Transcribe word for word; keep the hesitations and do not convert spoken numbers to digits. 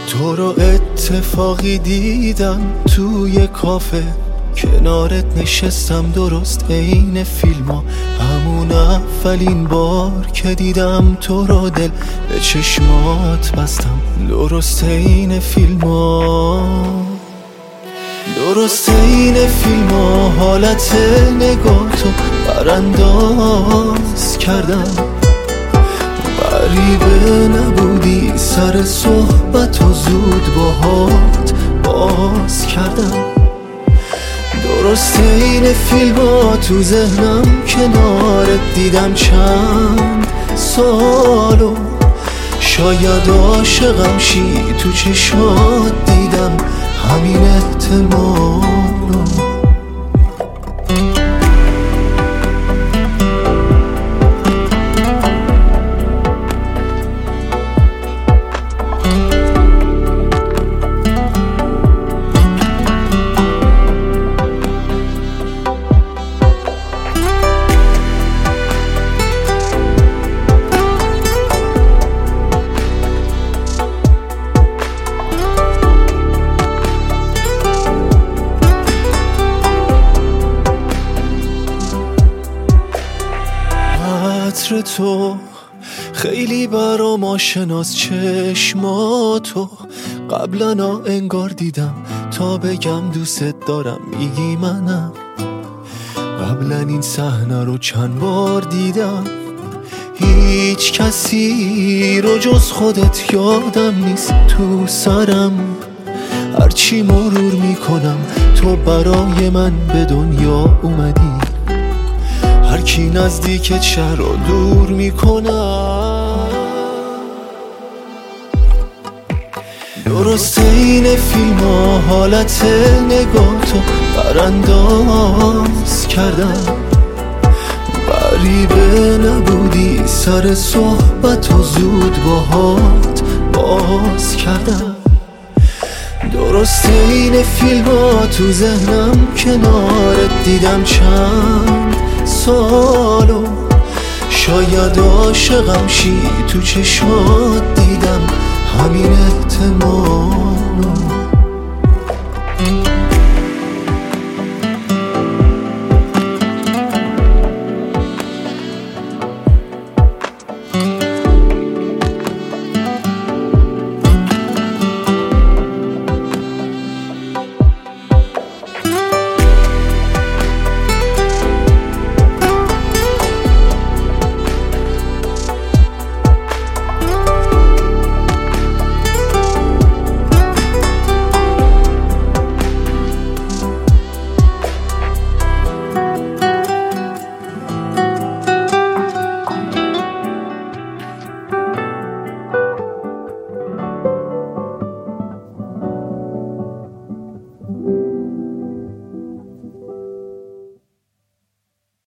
تو رو اتفاقی دیدم توی کافه، کنارت نشستم درست عین فیلما. همون اولین بار که دیدم تو رو دل به چشمات بستم، درست عین فیلما. درست عین فیلما حالت نگاهتو برانداز کردم. غریبه نبودی سر صحبت و زود باهات باز کردم. درست این فیلما تو ذهنم کنارت دیدم چند سالو. شاید عاشقم شی تو چشات دیدم همین احتمالو. عطر تو خیلی برام آشناس، چشماتو قبلا انگار دیدم. تا بگم دوست دارم میگی منم، قبلا این صحنه رو چند بار دیدم. هیچ کسی رو جز خودت یادم نیست تو سرم. هرچی مرور میکنم تو برای من به دنیا اومدی. هر کی نزدیکت شهر رو دور میکنم. درست این فیلما حالت نگاهتو برانداز کردم. غریبه نبودی سر صحبت و زود باهات باز کردم. درست این فیلما تو ذهنم کنارت دیدم چند سالو. شاید عاشقم شی تو چشمات دیدم